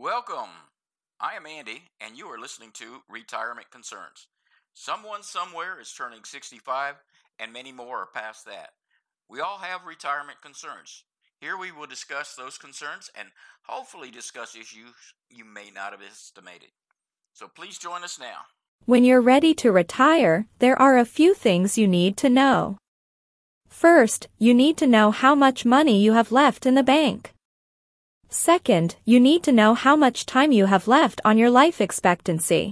Welcome. I am Andy, and you are listening to Retirement Concerns. Someone somewhere is turning 65, and many more are past that. We all have retirement concerns. Here we will discuss those concerns and hopefully discuss issues you may not have estimated. So please join us now. When you're ready to retire, there are a few things you need to know. First, you need to know how much money you have left in the bank. Second, you need to know how much time you have left on your life expectancy.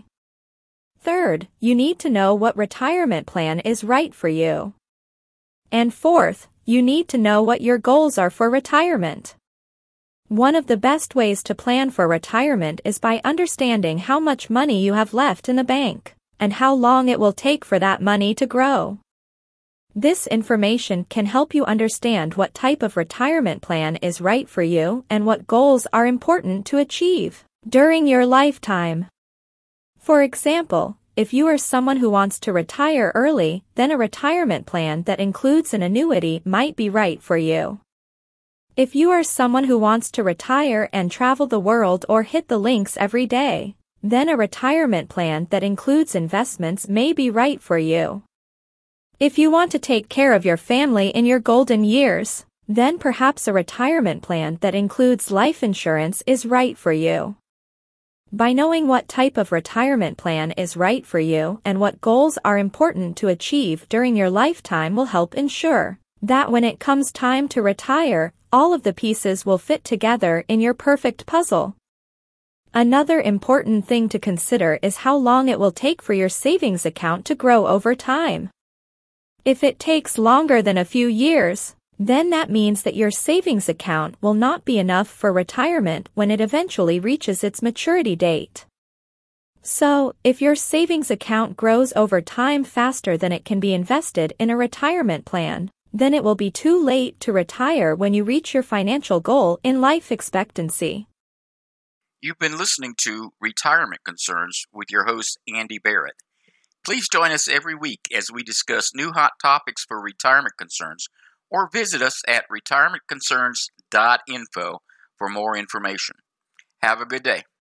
Third, you need to know what retirement plan is right for you. And fourth, you need to know what your goals are for retirement. One of the best ways to plan for retirement is by understanding how much money you have left in the bank, and how long it will take for that money to grow. This information can help you understand what type of retirement plan is right for you and what goals are important to achieve during your lifetime. For example, if you are someone who wants to retire early, then a retirement plan that includes an annuity might be right for you. If you are someone who wants to retire and travel the world or hit the links every day, then a retirement plan that includes investments may be right for you. If you want to take care of your family in your golden years, then perhaps a retirement plan that includes life insurance is right for you. By knowing what type of retirement plan is right for you and what goals are important to achieve during your lifetime will help ensure that when it comes time to retire, all of the pieces will fit together in your perfect puzzle. Another important thing to consider is how long it will take for your savings account to grow over time. If it takes longer than a few years, then that means that your savings account will not be enough for retirement when it eventually reaches its maturity date. So, if your savings account grows over time faster than it can be invested in a retirement plan, then it will be too late to retire when you reach your financial goal in life expectancy. You've been listening to Retirement Concerns with your host, Andy Barrett. Please join us every week as we discuss new hot topics for retirement concerns, or visit us at retirementconcerns.info for more information. Have a good day.